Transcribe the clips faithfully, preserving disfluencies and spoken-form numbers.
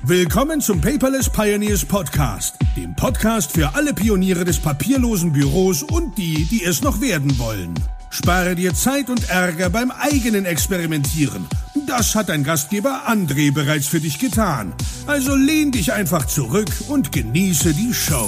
Willkommen zum Paperless Pioneers Podcast, dem Podcast für alle Pioniere des papierlosen Büros und die, die es noch werden wollen. Spare dir Zeit und Ärger beim eigenen Experimentieren. Das hat dein Gastgeber André bereits für dich getan. Also lehn dich einfach zurück und genieße die Show.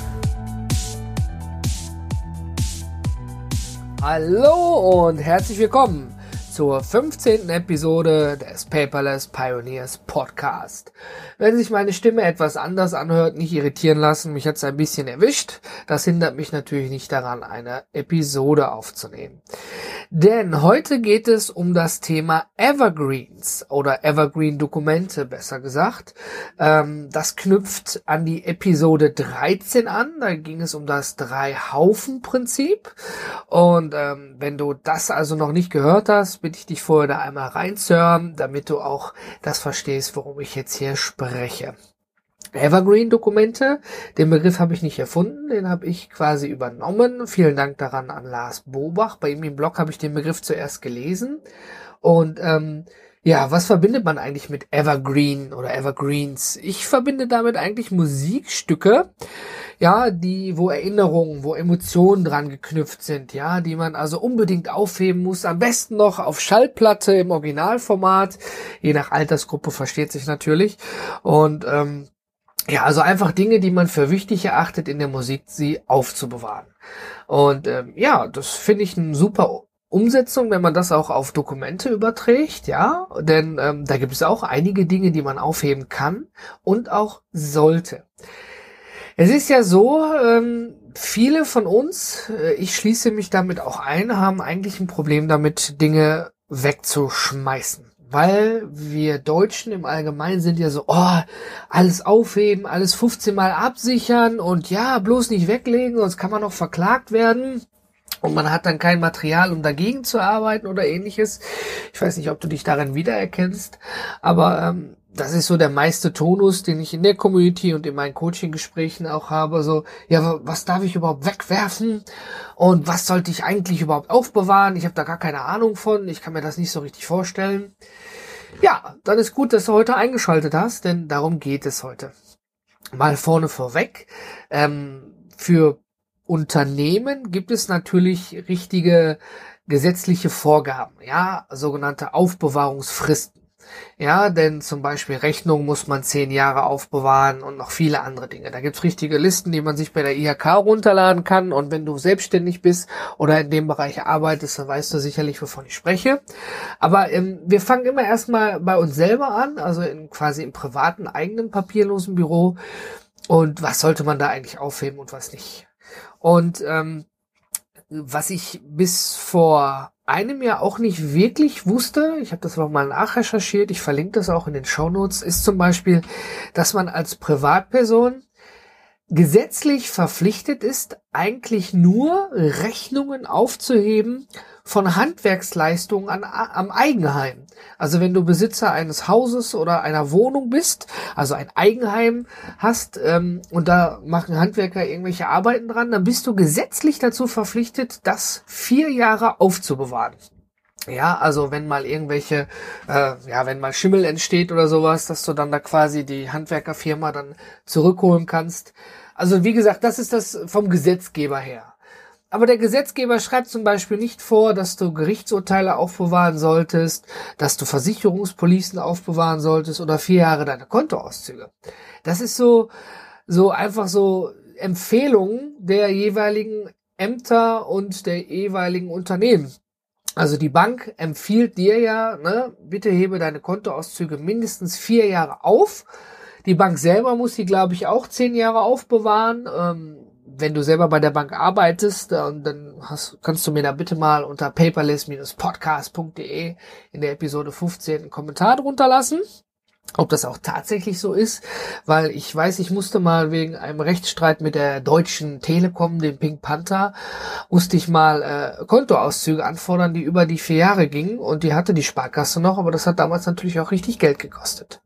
Hallo und herzlich willkommen zur fünfzehnten Episode des Paperless Pioneers Podcast. Wenn sich meine Stimme etwas anders anhört, nicht irritieren lassen, mich hat's ein bisschen erwischt. Das hindert mich natürlich nicht daran, eine Episode aufzunehmen. Denn heute geht es um das Thema Evergreens oder Evergreen-Dokumente, besser gesagt. Ähm, das knüpft an die Episode dreizehn an. Da ging es um das Drei-Haufen-Prinzip. Und ähm, wenn du das also noch nicht gehört hast, bitte ich dich vorher da einmal reinzuhören, damit du auch das verstehst, worum ich jetzt hier spreche. Evergreen-Dokumente, den Begriff habe ich nicht erfunden, den habe ich quasi übernommen. Vielen Dank daran an Lars Bobach. Bei ihm im Blog habe ich den Begriff zuerst gelesen. Und ähm, ja, was verbindet man eigentlich mit Evergreen oder Evergreens? Ich verbinde damit eigentlich Musikstücke, ja, die, wo Erinnerungen, wo Emotionen dran geknüpft sind, ja, die man also unbedingt aufheben muss, am besten noch auf Schallplatte im Originalformat, je nach Altersgruppe, versteht sich natürlich. Und ähm, ja, also einfach Dinge, die man für wichtig erachtet in der Musik, sie aufzubewahren. Und ähm, ja, das finde ich eine super Umsetzung, wenn man das auch auf Dokumente überträgt, ja, denn ähm, da gibt es auch einige Dinge, die man aufheben kann und auch sollte. Es ist ja so, ähm, viele von uns, äh, ich schließe mich damit auch ein, haben eigentlich ein Problem damit, Dinge wegzuschmeißen. Weil wir Deutschen im Allgemeinen sind ja so, oh, alles aufheben, alles fünfzehn Mal absichern und ja, bloß nicht weglegen, sonst kann man noch verklagt werden. Und man hat dann kein Material, um dagegen zu arbeiten oder ähnliches. Ich weiß nicht, ob du dich darin wiedererkennst, aber ähm, das ist so der meiste Tonus, den ich in der Community und in meinen Coaching-Gesprächen auch habe. So, ja, was darf ich überhaupt wegwerfen? Und was sollte ich eigentlich überhaupt aufbewahren? Ich habe da gar keine Ahnung von. Ich kann mir das nicht so richtig vorstellen. Ja, dann ist gut, dass du heute eingeschaltet hast, denn darum geht es heute. Mal vorne vorweg. Ähm, für Unternehmen gibt es natürlich richtige gesetzliche Vorgaben, ja, sogenannte Aufbewahrungsfristen. Ja, denn zum Beispiel Rechnungen muss man zehn Jahre aufbewahren und noch viele andere Dinge. Da gibt's richtige Listen, die man sich bei der I H K runterladen kann. Und wenn du selbstständig bist oder in dem Bereich arbeitest, dann weißt du sicherlich, wovon ich spreche. Aber ähm, wir fangen immer erstmal bei uns selber an, also in, quasi im privaten, eigenen, papierlosen Büro. Und was sollte man da eigentlich aufheben und was nicht? Und ähm, was ich bis vor einem Jahr auch nicht wirklich wusste, ich habe das auch mal nachrecherchiert, ich verlinke das auch in den Shownotes, ist zum Beispiel, dass man als Privatperson gesetzlich verpflichtet ist, eigentlich nur Rechnungen aufzuheben von Handwerksleistungen an, am Eigenheim. Also wenn du Besitzer eines Hauses oder einer Wohnung bist, also ein Eigenheim hast ähm, und da machen Handwerker irgendwelche Arbeiten dran, dann bist du gesetzlich dazu verpflichtet, das vier Jahre aufzubewahren. Ja, also wenn mal irgendwelche, äh, ja, wenn mal Schimmel entsteht oder sowas, dass du dann da quasi die Handwerkerfirma dann zurückholen kannst. Also wie gesagt, das ist das vom Gesetzgeber her. Aber der Gesetzgeber schreibt zum Beispiel nicht vor, dass du Gerichtsurteile aufbewahren solltest, dass du Versicherungspolicen aufbewahren solltest oder vier Jahre deine Kontoauszüge. Das ist so, so einfach so Empfehlungen der jeweiligen Ämter und der jeweiligen Unternehmen. Also die Bank empfiehlt dir ja, ne, bitte hebe deine Kontoauszüge mindestens vier Jahre auf. Die Bank selber muss sie, glaube ich, auch zehn Jahre aufbewahren. Ähm, wenn du selber bei der Bank arbeitest, dann, dann hast, kannst du mir da bitte mal unter paperless podcast punkt de in der Episode fünfzehn einen Kommentar drunter lassen, ob das auch tatsächlich so ist, weil ich weiß, ich musste mal wegen einem Rechtsstreit mit der Deutschen Telekom, dem Pink Panther, musste ich mal äh, Kontoauszüge anfordern, die über die vier Jahre gingen und die hatte die Sparkasse noch, aber das hat damals natürlich auch richtig Geld gekostet.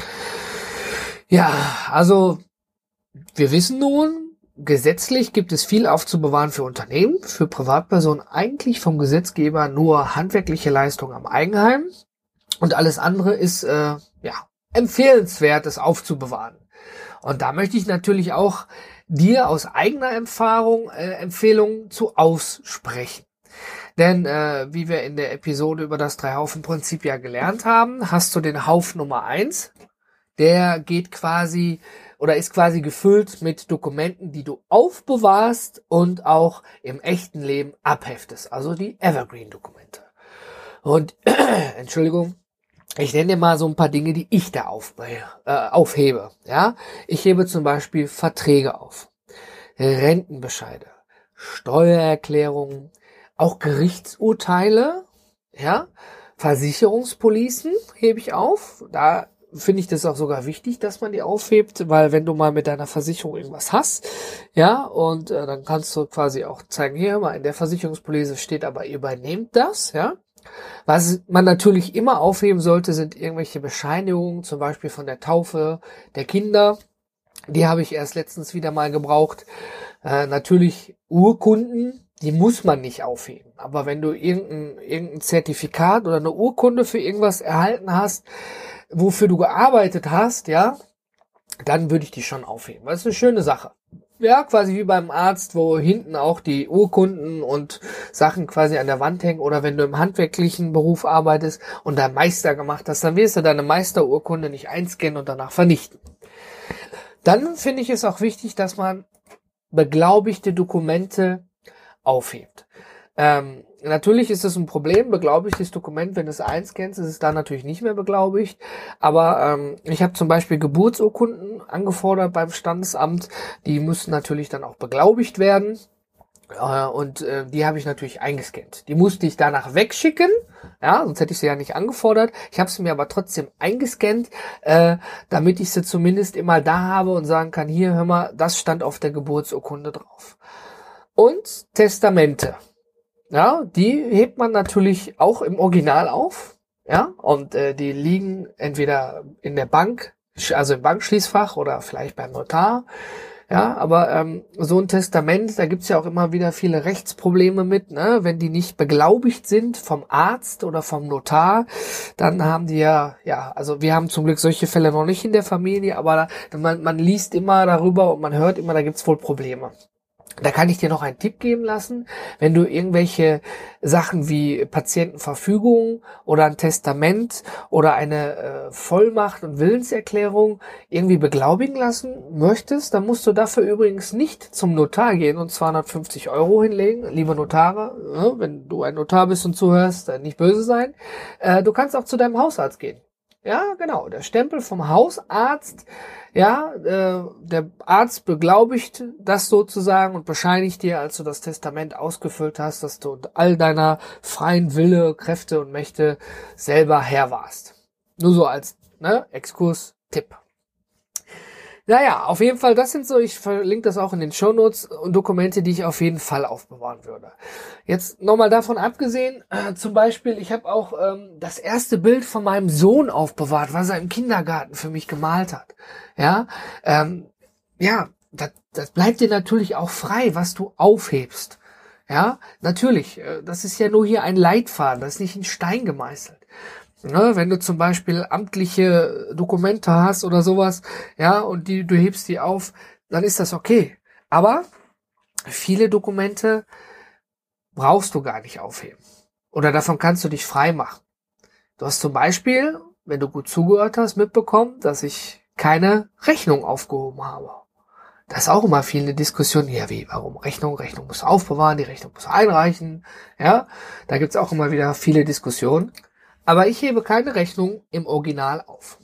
Ja, also wir wissen nun, gesetzlich gibt es viel aufzubewahren für Unternehmen, für Privatpersonen eigentlich vom Gesetzgeber nur handwerkliche Leistung am Eigenheim und alles andere ist äh, ja empfehlenswert, es aufzubewahren. Und da möchte ich natürlich auch dir aus eigener Erfahrung äh, Empfehlungen zu aussprechen. Denn äh, wie wir in der Episode über das Drei-Haufen-Prinzip ja gelernt haben, hast du den Hauf Nummer eins, der geht quasi oder ist quasi gefüllt mit Dokumenten, die du aufbewahrst und auch im echten Leben abheftest, also die Evergreen-Dokumente. Und, Entschuldigung, ich nenne dir mal so ein paar Dinge, die ich da auf, äh, aufhebe. Ja, ich hebe zum Beispiel Verträge auf, Rentenbescheide, Steuererklärungen, auch Gerichtsurteile, ja, Versicherungspolicen hebe ich auf. Da finde ich das auch sogar wichtig, dass man die aufhebt, weil wenn du mal mit deiner Versicherung irgendwas hast, ja, und äh, dann kannst du quasi auch zeigen, hier mal in der Versicherungspolice steht aber, ihr übernehmt das, ja. Was man natürlich immer aufheben sollte, sind irgendwelche Bescheinigungen, zum Beispiel von der Taufe der Kinder. Die habe ich erst letztens wieder mal gebraucht. Äh, natürlich Urkunden, die muss man nicht aufheben. Aber wenn du irgendein, irgendein Zertifikat oder eine Urkunde für irgendwas erhalten hast, wofür du gearbeitet hast, ja, dann würde ich die schon aufheben. Das ist eine schöne Sache. Ja, quasi wie beim Arzt, wo hinten auch die Urkunden und Sachen quasi an der Wand hängen. Oder wenn du im handwerklichen Beruf arbeitest und da Meister gemacht hast, dann wirst du deine Meisterurkunde nicht einscannen und danach vernichten. Dann finde ich es auch wichtig, dass man beglaubigte Dokumente aufhebt. Ähm, natürlich ist es ein Problem, beglaubigtes Dokument, wenn du es einscannst, ist es dann natürlich nicht mehr beglaubigt. Aber ähm, ich habe zum Beispiel Geburtsurkunden angefordert beim Standesamt. Die müssen natürlich dann auch beglaubigt werden. Äh, und äh, die habe ich natürlich eingescannt. Die musste ich danach wegschicken. Ja, sonst hätte ich sie ja nicht angefordert. Ich habe sie mir aber trotzdem eingescannt, äh, damit ich sie zumindest immer da habe und sagen kann, hier, hör mal, das stand auf der Geburtsurkunde drauf. Und Testamente. Ja, die hebt man natürlich auch im Original auf. Ja, und äh, die liegen entweder in der Bank, also im Bankschließfach oder vielleicht beim Notar. Ja, aber ähm, so ein Testament, da gibt's ja auch immer wieder viele Rechtsprobleme mit, ne? Wenn die nicht beglaubigt sind vom Arzt oder vom Notar, dann haben die ja, ja, also wir haben zum Glück solche Fälle noch nicht in der Familie, aber da, man, man liest immer darüber und man hört immer, da gibt's wohl Probleme. Da kann ich dir noch einen Tipp geben lassen, wenn du irgendwelche Sachen wie Patientenverfügung oder ein Testament oder eine äh, Vollmacht und Willenserklärung irgendwie beglaubigen lassen möchtest, dann musst du dafür übrigens nicht zum Notar gehen und zweihundertfünfzig Euro hinlegen. Liebe Notare, äh, wenn du ein Notar bist und zuhörst, äh, nicht böse sein. Äh, du kannst auch zu deinem Hausarzt gehen. Ja, genau, der Stempel vom Hausarzt, ja, äh, der Arzt beglaubigt das sozusagen und bescheinigt dir, als du das Testament ausgefüllt hast, dass du all deiner freien Wille, Kräfte und Mächte selber Herr warst. Nur so als ne, Exkurs-Tipp. Naja, auf jeden Fall, das sind so, ich verlinke das auch in den Shownotes und Dokumente, die ich auf jeden Fall aufbewahren würde. Jetzt nochmal davon abgesehen, äh, zum Beispiel, ich habe auch ähm, das erste Bild von meinem Sohn aufbewahrt, was er im Kindergarten für mich gemalt hat. Ja, ähm, ja, das, das bleibt dir natürlich auch frei, was du aufhebst. Ja, natürlich, äh, das ist ja nur hier ein Leitfaden, das ist nicht in Stein gemeißelt. Ne, wenn du zum Beispiel amtliche Dokumente hast oder sowas, ja, und die, du hebst die auf, dann ist das okay. Aber viele Dokumente brauchst du gar nicht aufheben. Oder davon kannst du dich frei machen. Du hast zum Beispiel, wenn du gut zugehört hast, mitbekommen, dass ich keine Rechnung aufgehoben habe. Das ist auch immer viel eine Diskussion. Ja, wie, warum Rechnung? Rechnung musst du aufbewahren, die Rechnung musst du einreichen. Ja, da gibt's auch immer wieder viele Diskussionen. Aber ich hebe keine Rechnung im Original auf.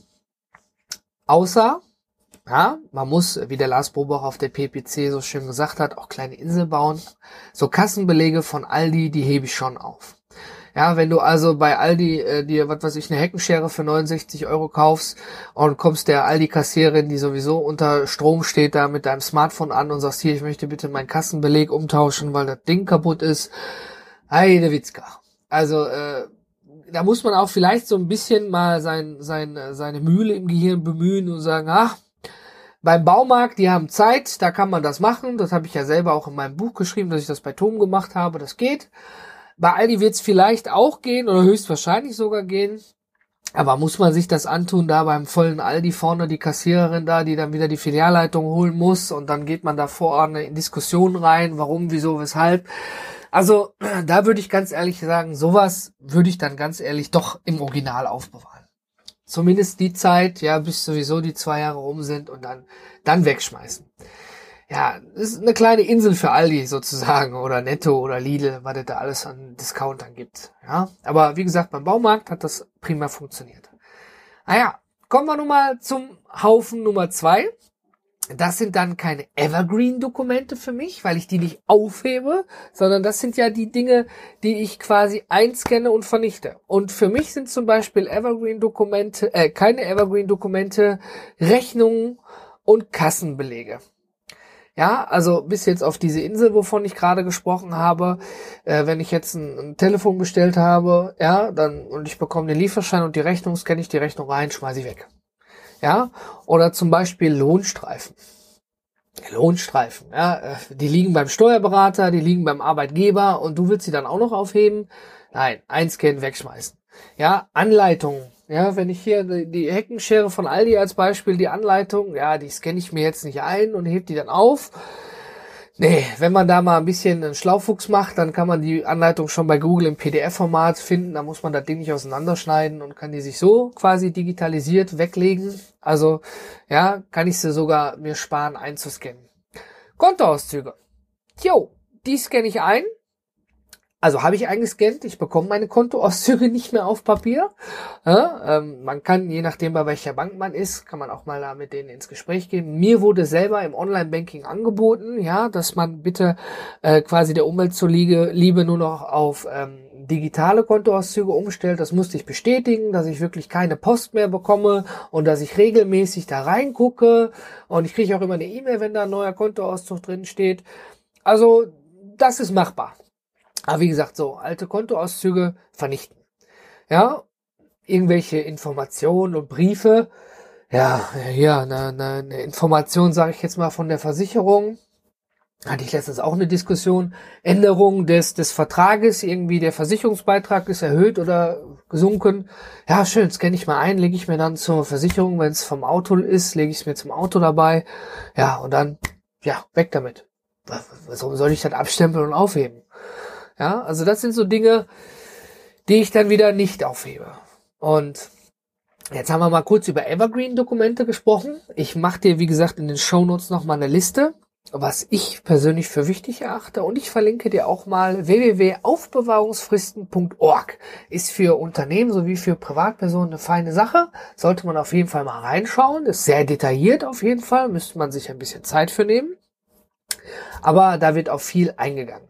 Außer, ja, man muss, wie der Lars Bobach auf der P P C so schön gesagt hat, auch kleine Inseln bauen. So Kassenbelege von Aldi, die hebe ich schon auf. Ja, wenn du also bei Aldi äh, dir, was weiß ich, eine Heckenschere für neunundsechzig Euro kaufst und kommst der Aldi-Kassiererin, die sowieso unter Strom steht, da mit deinem Smartphone an und sagst, hier, ich möchte bitte meinen Kassenbeleg umtauschen, weil das Ding kaputt ist. Heide Witzka. Also, äh, da muss man auch vielleicht so ein bisschen mal sein, sein, seine Mühle im Gehirn bemühen und sagen, ach, beim Baumarkt, die haben Zeit, da kann man das machen. Das habe ich ja selber auch in meinem Buch geschrieben, dass ich das bei Tom gemacht habe. Das geht. Bei Aldi wird es vielleicht auch gehen oder höchstwahrscheinlich sogar gehen. Aber muss man sich das antun, da beim vollen Aldi vorne die Kassiererin da, die dann wieder die Filialleitung holen muss und dann geht man da vorne in Diskussionen rein, warum, wieso, weshalb. Also da würde ich ganz ehrlich sagen, sowas würde ich dann ganz ehrlich doch im Original aufbewahren. Zumindest die Zeit, ja, bis sowieso die zwei Jahre rum sind und dann, dann wegschmeißen. Ja, das ist eine kleine Insel für Aldi sozusagen oder Netto oder Lidl, was es da alles an Discountern gibt. Ja, aber wie gesagt, beim Baumarkt hat das prima funktioniert. Naja, kommen wir nun mal zum Haufen Nummer zwei. Das sind dann keine Evergreen-Dokumente für mich, weil ich die nicht aufhebe, sondern das sind ja die Dinge, die ich quasi einscanne und vernichte. Und für mich sind zum Beispiel Evergreen-Dokumente, äh, keine Evergreen-Dokumente, Rechnungen und Kassenbelege. Ja, also bis jetzt auf diese Insel, wovon ich gerade gesprochen habe, äh, wenn ich jetzt ein, ein Telefon bestellt habe, ja, dann und ich bekomme den Lieferschein und die Rechnung, scanne ich die Rechnung rein, schmeiße ich weg. Ja, oder zum Beispiel Lohnstreifen. Lohnstreifen, ja, äh, die liegen beim Steuerberater, die liegen beim Arbeitgeber und du willst sie dann auch noch aufheben? Nein, einscannen, wegschmeißen. Ja, Anleitungen. Ja, wenn ich hier die Heckenschere von Aldi als Beispiel, die Anleitung, ja, die scanne ich mir jetzt nicht ein und heb die dann auf. Nee, wenn man da mal ein bisschen einen Schlaufuchs macht, dann kann man die Anleitung schon bei Google im P D F-Format finden. Da muss man das Ding nicht auseinanderschneiden und kann die sich so quasi digitalisiert weglegen. Also, ja, kann ich sie sogar mir sparen einzuscannen. Kontoauszüge. Jo, die scanne ich ein. Also habe ich eingescannt, ich bekomme meine Kontoauszüge nicht mehr auf Papier. Ja, ähm, man kann, je nachdem bei welcher Bank man ist, kann man auch mal da mit denen ins Gespräch gehen. Mir wurde selber im Online-Banking angeboten, ja, dass man bitte äh, quasi der Umwelt zuliebe Liebe nur noch auf ähm, digitale Kontoauszüge umstellt. Das musste ich bestätigen, dass ich wirklich keine Post mehr bekomme und dass ich regelmäßig da reingucke. Und ich kriege auch immer eine E-Mail, wenn da ein neuer Kontoauszug drin steht. Also das ist machbar. Aber wie gesagt, so alte Kontoauszüge vernichten. Ja, irgendwelche Informationen und Briefe. Ja, hier eine, eine, eine Information, sage ich jetzt mal, von der Versicherung. Hatte ich letztens auch eine Diskussion. Änderung des des Vertrages, irgendwie der Versicherungsbeitrag ist erhöht oder gesunken. Ja, schön, scanne ich mal ein, lege ich mir dann zur Versicherung, wenn es vom Auto ist, lege ich es mir zum Auto dabei. Ja, und dann, ja, weg damit. Warum soll ich das abstempeln und aufheben? Ja, also das sind so Dinge, die ich dann wieder nicht aufhebe. Und jetzt haben wir mal kurz über Evergreen-Dokumente gesprochen. Ich mache dir, wie gesagt, in den Shownotes nochmal eine Liste, was ich persönlich für wichtig erachte. Und ich verlinke dir auch mal w w w punkt aufbewahrungsfristen punkt org. Ist für Unternehmen sowie für Privatpersonen eine feine Sache. Sollte man auf jeden Fall mal reinschauen. Ist sehr detailliert auf jeden Fall. Müsste man sich ein bisschen Zeit für nehmen. Aber da wird auf viel eingegangen.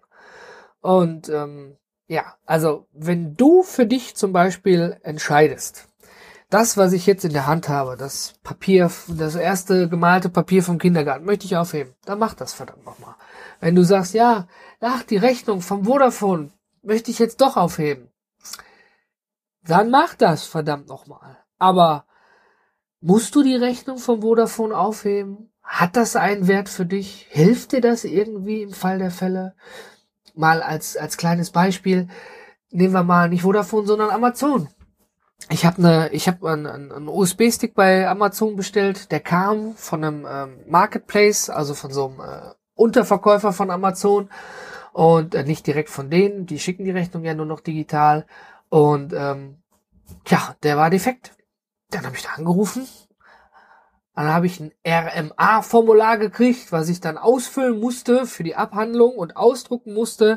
Und ähm, ja, also wenn du für dich zum Beispiel entscheidest, das, was ich jetzt in der Hand habe, das Papier, das erste gemalte Papier vom Kindergarten, möchte ich aufheben, dann mach das verdammt nochmal. Wenn du sagst, ja, ach, die Rechnung vom Vodafone möchte ich jetzt doch aufheben, dann mach das verdammt nochmal. Aber musst du die Rechnung vom Vodafone aufheben? Hat das einen Wert für dich? Hilft dir das irgendwie im Fall der Fälle? Mal als als kleines Beispiel, nehmen wir mal nicht Vodafone, sondern Amazon. Ich habe eine, ich habe einen, einen U S B-Stick bei Amazon bestellt, der kam von einem ähm, Marketplace, also von so einem äh, Unterverkäufer von Amazon und äh, nicht direkt von denen, die schicken die Rechnung ja nur noch digital und ähm, ja, der war defekt. Dann habe ich da angerufen. Dann habe ich ein R M A-Formular gekriegt, was ich dann ausfüllen musste für die Abhandlung und ausdrucken musste.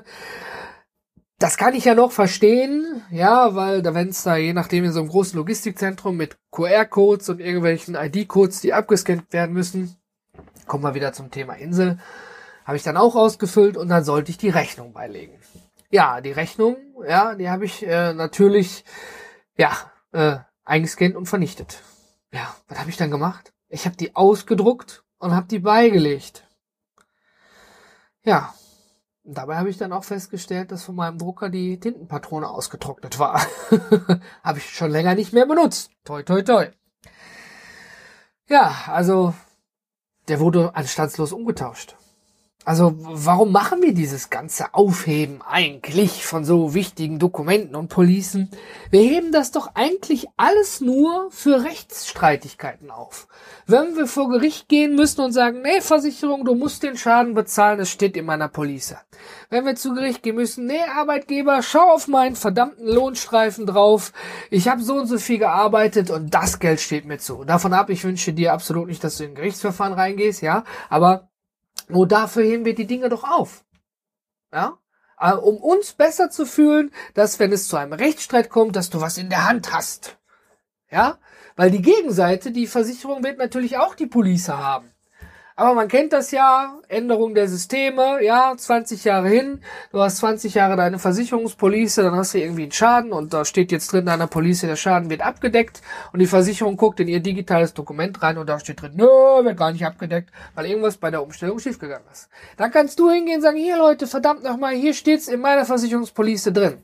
Das kann ich ja noch verstehen, ja, weil da, wenn es da je nachdem in so einem großen Logistikzentrum mit Q R-Codes und irgendwelchen I D-Codes, die abgescannt werden müssen, kommen wir wieder zum Thema Insel, habe ich dann auch ausgefüllt und dann sollte ich die Rechnung beilegen. Ja, die Rechnung, ja, die habe ich äh, natürlich, ja, äh, eingescannt und vernichtet. Ja, was habe ich dann gemacht? Ich habe die ausgedruckt und habe die beigelegt. Ja, und dabei habe ich dann auch festgestellt, dass von meinem Drucker die Tintenpatrone ausgetrocknet war. Habe ich schon länger nicht mehr benutzt. Toi, toi, toi. Ja, also der wurde anstandslos umgetauscht. Also warum machen wir dieses ganze Aufheben eigentlich von so wichtigen Dokumenten und Policen? Wir heben das doch eigentlich alles nur für Rechtsstreitigkeiten auf. Wenn wir vor Gericht gehen müssen und sagen, nee, Versicherung, du musst den Schaden bezahlen, das steht in meiner Police. Wenn wir zu Gericht gehen müssen, nee, Arbeitgeber, schau auf meinen verdammten Lohnstreifen drauf. Ich habe so und so viel gearbeitet und das Geld steht mir zu. Davon ab, ich wünsche dir absolut nicht, dass du in ein Gerichtsverfahren reingehst, ja, aber nur dafür heben wir die Dinge doch auf. Ja? Um uns besser zu fühlen, dass wenn es zu einem Rechtsstreit kommt, dass du was in der Hand hast. Ja? Weil die Gegenseite, die Versicherung, wird natürlich auch die Police haben. Aber man kennt das ja, Änderung der Systeme, ja, zwanzig Jahre hin, du hast zwanzig Jahre deine Versicherungspolice, dann hast du irgendwie einen Schaden und da steht jetzt drin, deiner Police, der Schaden wird abgedeckt und die Versicherung guckt in ihr digitales Dokument rein und da steht drin, nö, wird gar nicht abgedeckt, weil irgendwas bei der Umstellung schiefgegangen ist. Dann kannst du hingehen und sagen, hier Leute, verdammt nochmal, hier steht's in meiner Versicherungspolice drin.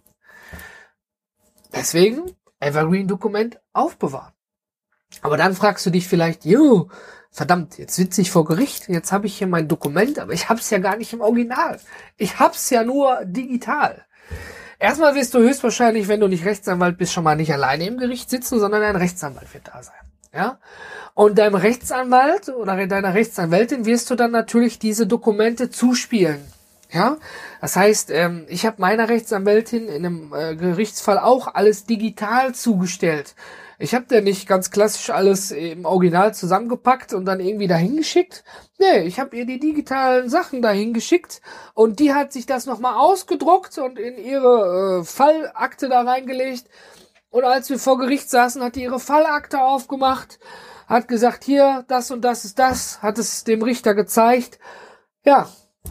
Deswegen Evergreen-Dokument aufbewahren. Aber dann fragst du dich vielleicht, jo, verdammt, jetzt sitze ich vor Gericht, jetzt habe ich hier mein Dokument, aber ich habe es ja gar nicht im Original. Ich habe es ja nur digital. Erstmal wirst du höchstwahrscheinlich, wenn du nicht Rechtsanwalt bist, schon mal nicht alleine im Gericht sitzen, sondern ein Rechtsanwalt wird da sein. Ja? Und deinem Rechtsanwalt oder deiner Rechtsanwältin wirst du dann natürlich diese Dokumente zuspielen. Ja, das heißt, ähm, ich habe meiner Rechtsanwältin in einem äh, Gerichtsfall auch alles digital zugestellt. Ich habe dir nicht ganz klassisch alles im Original zusammengepackt und dann irgendwie dahin geschickt. Nee, ich habe ihr die digitalen Sachen dahin geschickt und die hat sich das nochmal ausgedruckt und in ihre äh, Fallakte da reingelegt. Und als wir vor Gericht saßen, hat die ihre Fallakte aufgemacht, hat gesagt, hier, das und das ist das, hat es dem Richter gezeigt. Ja,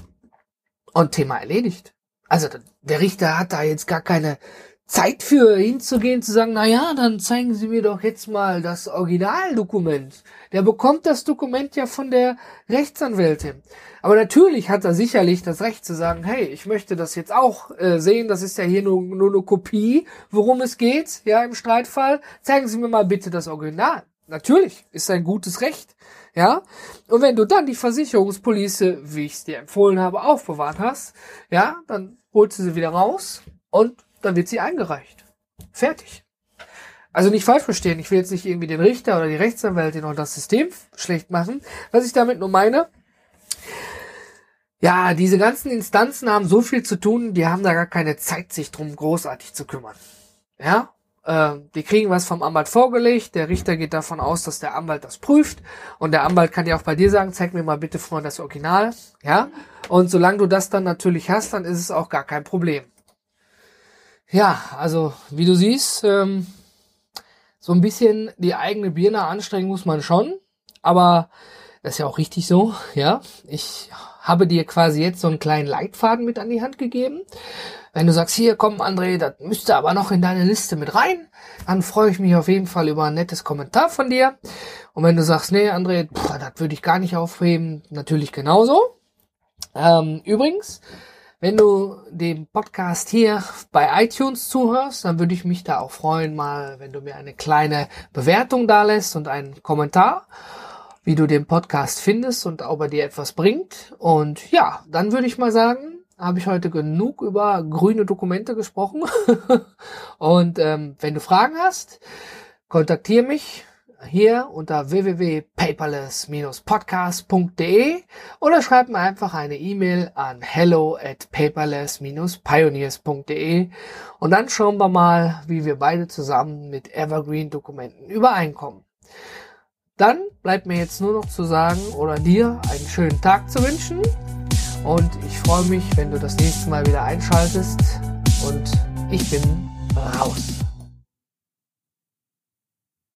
und Thema erledigt. Also der Richter hat da jetzt gar keine Zeit für hinzugehen, zu sagen, na ja, dann zeigen Sie mir doch jetzt mal das Originaldokument. Der bekommt das Dokument ja von der Rechtsanwältin. Aber natürlich hat er sicherlich das Recht zu sagen, hey, ich möchte das jetzt auch äh, sehen, das ist ja hier nur, nur eine Kopie, worum es geht, ja, im Streitfall. Zeigen Sie mir mal bitte das Original. Natürlich, ist ein gutes Recht, ja. Und wenn du dann die Versicherungspolice, wie ich es dir empfohlen habe, aufbewahrt hast, ja, dann holst du sie wieder raus und dann wird sie eingereicht. Fertig. Also nicht falsch verstehen, ich will jetzt nicht irgendwie den Richter oder die Rechtsanwältin oder das System schlecht machen. Was ich damit nur meine, ja, diese ganzen Instanzen haben so viel zu tun, die haben da gar keine Zeit, sich drum großartig zu kümmern. Ja, äh, die kriegen was vom Anwalt vorgelegt, der Richter geht davon aus, dass der Anwalt das prüft und der Anwalt kann ja auch bei dir sagen, zeig mir mal bitte vorhin das Original, ja, und solange du das dann natürlich hast, dann ist es auch gar kein Problem. Ja, also wie du siehst, ähm, so ein bisschen die eigene Birne anstrengen muss man schon, aber das ist ja auch richtig so, ja. Ich habe dir quasi jetzt so einen kleinen Leitfaden mit an die Hand gegeben. Wenn du sagst, hier komm André, das müsste aber noch in deine Liste mit rein, dann freue ich mich auf jeden Fall über ein nettes Kommentar von dir. Und wenn du sagst, nee André, pff, das würde ich gar nicht aufheben, natürlich genauso. Ähm, übrigens, wenn du dem Podcast hier bei iTunes zuhörst, dann würde ich mich da auch freuen, mal, wenn du mir eine kleine Bewertung da lässt und einen Kommentar, wie du den Podcast findest und ob er dir etwas bringt. Und ja, dann würde ich mal sagen, habe ich heute genug über grüne Dokumente gesprochen. Und ähm, wenn du Fragen hast, kontaktiere mich hier unter w w w punkt paperless dash podcast punkt d e oder schreib mir einfach eine E-Mail an hello at paperless dash pioneers punkt d e und dann schauen wir mal, wie wir beide zusammen mit Evergreen-Dokumenten übereinkommen. Dann bleibt mir jetzt nur noch zu sagen oder dir einen schönen Tag zu wünschen und ich freue mich, wenn du das nächste Mal wieder einschaltest und ich bin raus.